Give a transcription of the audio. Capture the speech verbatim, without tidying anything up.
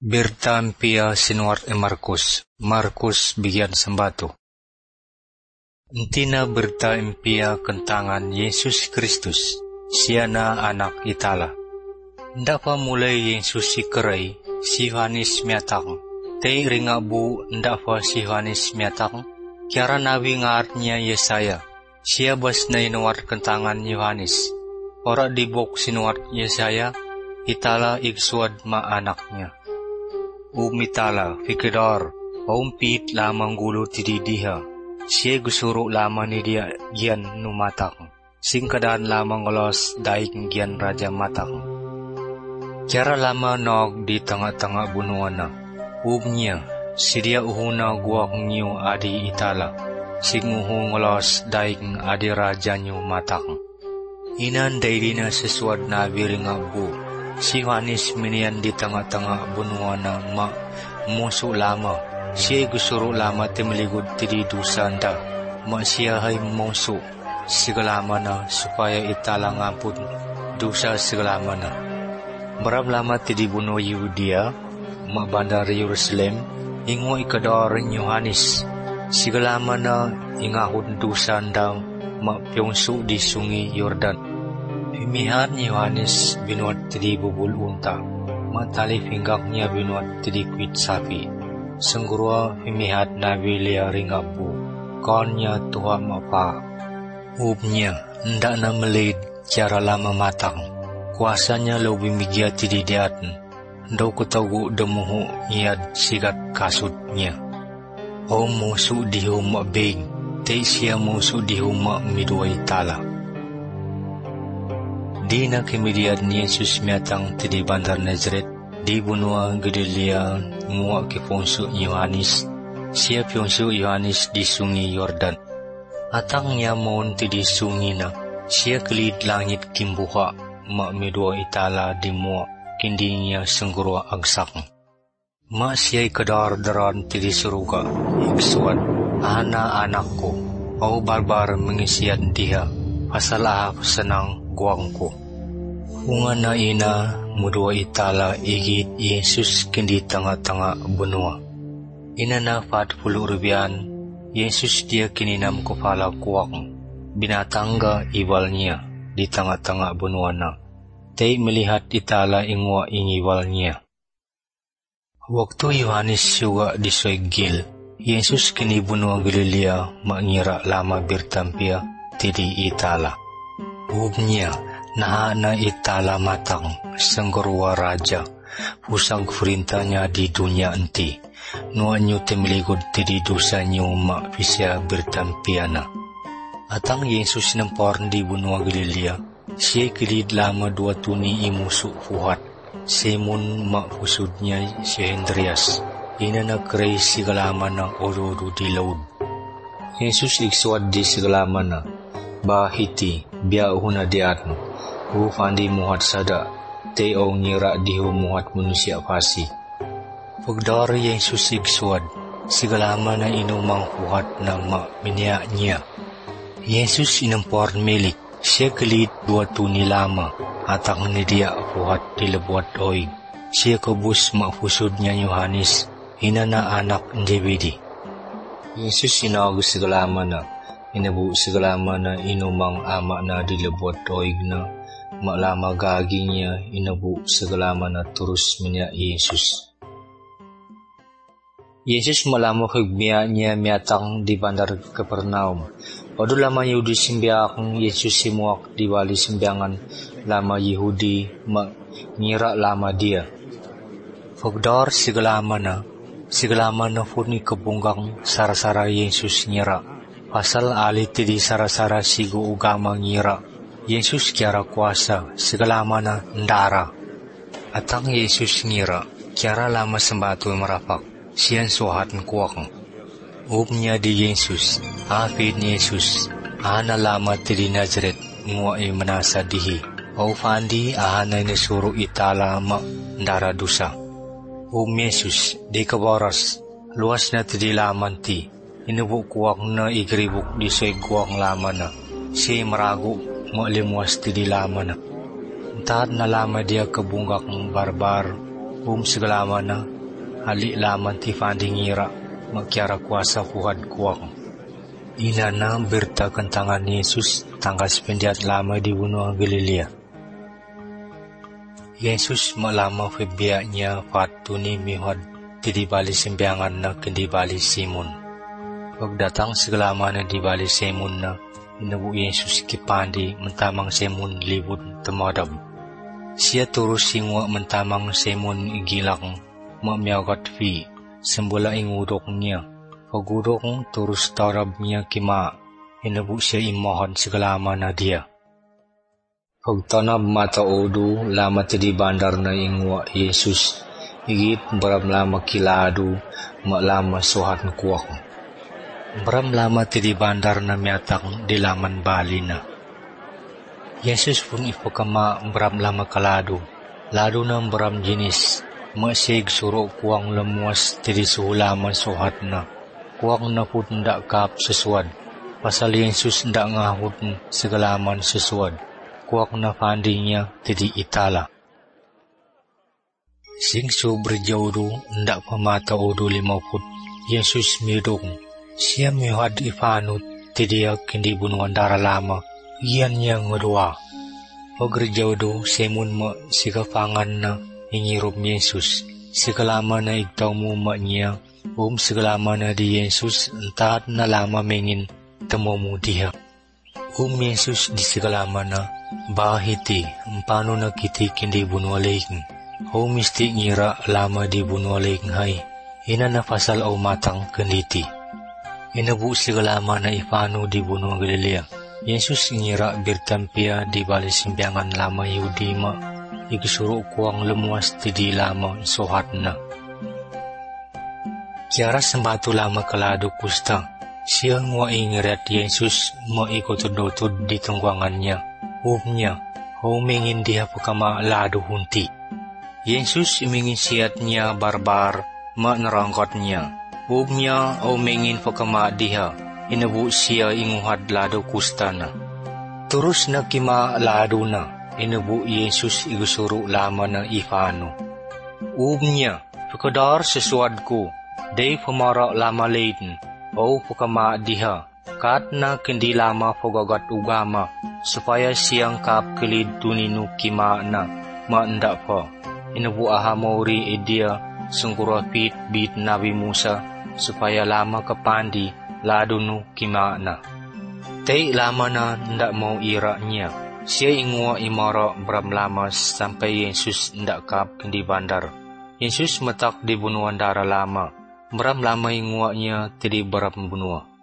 Bertampia sinuart e Markus, Markus bigyan sembatu. Intina bertampia kentangan Yesus Kristus, siana anak itala. Nda pa mulai Yesus si kerai, si Yohanes miatang. Te ringa bu nda pa si Yohanes miatang. Kiara nabi ngaartnya Yesaya, siya bas na inuart kentangan Yohanes. Ora dibok sinuart Yesaya, itala igsuad ma anaknya. Umitala, fikidor, paumpit lamang gulo tididiha. Siya gusuro lamang ni dia gian numatak. Singkadaan lamang olos daig gian raja matak. Kiara lama nog di tanga-tanga bunuan na. Ubnya, sidia uhuna guwak niyo adi itala. Singuhung olos daig adi raja niyo matak. Inan daidi na sesuad na biring abu. Si Yohanes minian di tanga-tanga bunuan na ma muso lama. Siya gusuro lama timiligod tidi dusanda. Ma siya ay muso sigalama na supaya itala nga po dusa sigalama na. Marab lama tidi buno Yudia, ma bandar Jerusalem, ingo ikador Yohanes. Sigalama na ingahod dusanda ma piyongso di sungi Yordan. Pimihan ni Yohanes binuat tidi bubul unta, matali pinggak niya binuat tidi kuit sapi. Senggurua pimihat nabi liya ringabu, kon niya tuha mapa. Ubnya, nda na melid, kiara lama matang. Kuasanya lo bimigya tidi diatan, ndaw kutagu demuhu niyad sigat kasut niya. O musu dihu mabig, te siya musu dihu ma midway tala. Di na kimidiyad ni Jesus miatang tidi bandar Nazaret, di bunua Galilea mua kipongso Yohanes, siya piyongso Yohanes di sungi Yordan. Atang niya mon tidi sungi na, siya kelid langit kimbuha, ma midwa itala di mua, kindi niya senggurwa agsak. Ma siya ikadar-daran tidi suruga, iksuan, ana anakku, o barbar mengisian diha, pasalaha senang guang ko. Unga na ina mudwa itala igit Yesus kindi tanga-tanga benua. Ina na fat puluh rubian, Yesus dia kininam kepala kuak. Binatangga iwalnya di tanga-tanga benua na. Tay melihat itala ingwa ingiwalnya. Waktu Yohanes juga disoygil, Yesus kini benua Galilea mengira lama bertampia tidi itala. Ubnya, na na itala matang, senggurwa raja, pusang perintahnya di dunia enti, nuanyo temiligod tidi dosa nyo ma pisya bertampiana. Atang Yesus nampor di benua Galilea, siya kilid lama dua tuni imusu fuhat, Simon ma pusudnya si Hendrias, ina nagkray sigalama na ododo di laud. Yesus iksuad di sigalama na, bahiti, biya uhuna diatno, hufandi muhat sada, te o ngira dihu muhat manusia pasi. Pagdara Yesus igsuad, sigalama na inumang huhat na ma minya niya. Yesus inampor milik, siya galit dua tuni lama, atang ni dia huhat dilabuat oig. Siya kabus mapusod niya Yohanes, ina na anak Zebedi. Yesus inago sigalama na, inabu sigalama na inumang ama na dilabuat oig na, maklama gaging niya inabu sigalama na turus minya Yesus. Yesus malamo higmiya niya miyatang di bandar Kapernaum. Padu lama Yehudi simbiyakang Yesus simuak di wali simbiyangan lama Yehudi mengira lama dia. Pagdar sigalama na, sigalama na po ni kabunggang sarasara Yesus ngira. Pasal alit di sarasara sigo ugama ngira. Yesus kiara kuasa, sigalama na ndara. Atang Yesus ngira, kiara lama sembatu merapak. Siyan suhat ng kuwakang. Ubnya di Yesus, hafid ni Yesus, ahana lama tiri Nazaret, ngwa ay manasa dihi. O fandi ahanay na suro itala ma ndara dusa. Um Yesus, di kabaras, luwas na tiri laman ti, inubuk kuwak na igribuk di soy kuwak lama na, siya marago, maalimuas tiri lama na. Tahat na lama dia kabunggak ng barbar, um sigalama na, halik laman ti fanding ngira makiara kuasa fuhad kuang. Inana berta kentangan Yesus tangkas pendiat lama di benua Galilea. Yesus malama febiaknya fatuni mihad di bali sembiangan na kendi bali Simon. Pagdatang segelama na di bali Simon na inabu Yesus kipandi mentamang Simon libut temadab. Siya turus singwa mentamang Simon igilang mamiagat fi sembola ingudok niya. Pagudok turus tarab niya kima inabu siya imahan segelama na dia. Pagtanab mata odu lama tadi bandar na ingwa Yesus igit beram lama kiladu mak lama sohat kuak. Beram lama tadi bandar na miatang di laman Bali na. Yesus pun ipakama beram lama kaladu. Ladu na beram jenis masig suruk kuang lemuas tadi suhulaman sohat na. Kuang na pun ndak kap sesuad. Pasal Yesus ndak ngahut segalaman sesuad. Kuak na fandinya tadi itala. Sing so berjauh ndak pamata odu lima put. Yesus midong. Siya mihad ifanut tadi kindi bunuan darah lama. Iyan yang ngedua. Pagerjauh do semun ma sikafangan na ingirup Yesus. Sekalama na igtaw mo ma niya. Um sekalama na di Yesus entah na lama mengin temo mo diha. Um Yesus di sekalama na bahiti empano na kiti kindi bunualing. Ho misti ngira lama di bunualing hay. Ina na pasal au matang kenditi. Inabu sekalama na ifano di bunua Galilea. Yesus ngira bertampia di bali simbiangan lama Yahudi ma. Igisuro kuang lemuas tidi lama sohat na. Kiara sembatu lama kalado kusta. Siya ngwa ingirat Yesus maikotudotod di tunggangannya. Umnya, humingin dia pakama lado hunti. Yesus imingin siat niya barbar ma nerangkot niya. Umnya, humingin pakama diha. Inabu siya inguhad lado kustana. Terus na kima lado na. Inabu Yesus igusuro lama na ifano. Umnya, pakadar sesuad ko. Day pamara lama laden. O pakama diha. Kat na kendi lama pagagat ugama. Supaya siyang kap kilid tuninu kima na. Maanda pa. Inabu aha mauri edia. Sungkurapit bit Nabi Musa. Supaya lama kapandi. Lado nu kima na. Tay lama na ndak mau ira niya. Siya ingwa imara beram lama sampai Yesus ndak kap kendi bandar. Yesus matak di bunuan darah lama. Beram lama ingwa niya tadi beram bunua.